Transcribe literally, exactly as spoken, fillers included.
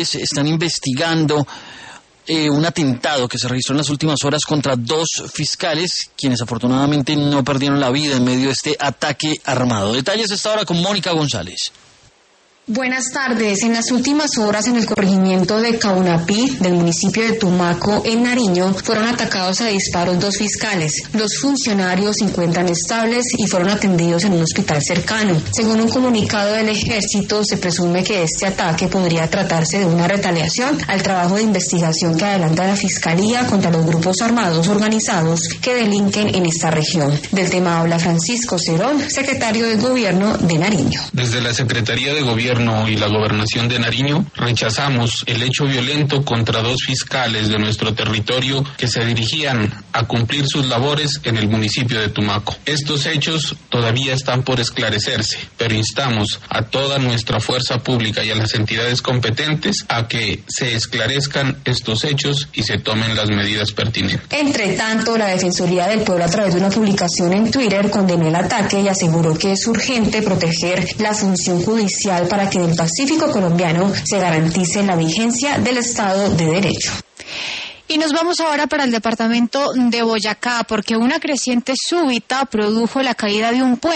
están investigando eh, un atentado que se registró en las últimas horas contra dos fiscales, quienes afortunadamente no perdieron la vida en medio de este ataque armado. Detalles esta hora con Mónica González. Buenas tardes. En las últimas horas, en el corregimiento de Caunapí, del municipio de Tumaco, en Nariño, fueron atacados a disparos dos fiscales. Los funcionarios se encuentran estables y fueron atendidos en un hospital cercano. Según un comunicado del Ejército, se presume que este ataque podría tratarse de una retaliación al trabajo de investigación que adelanta la Fiscalía contra los grupos armados organizados que delinquen en esta región. Del tema habla Francisco Cerón, secretario de Gobierno de Nariño. Desde la Secretaría de Gobierno y la Gobernación de Nariño rechazamos el hecho violento contra dos fiscales de nuestro territorio que se dirigían a cumplir sus labores en el municipio de Tumaco. Estos hechos todavía están por esclarecerse, pero instamos a toda nuestra fuerza pública y a las entidades competentes a que se esclarezcan estos hechos y se tomen las medidas pertinentes. Entre tanto, la Defensoría del Pueblo, a través de una publicación en Twitter, condenó el ataque y aseguró que es urgente proteger la función judicial para que en el Pacífico colombiano se garantice la vigencia del Estado de Derecho. Y nos vamos ahora para el departamento de Boyacá, porque una creciente súbita produjo la caída de un puente.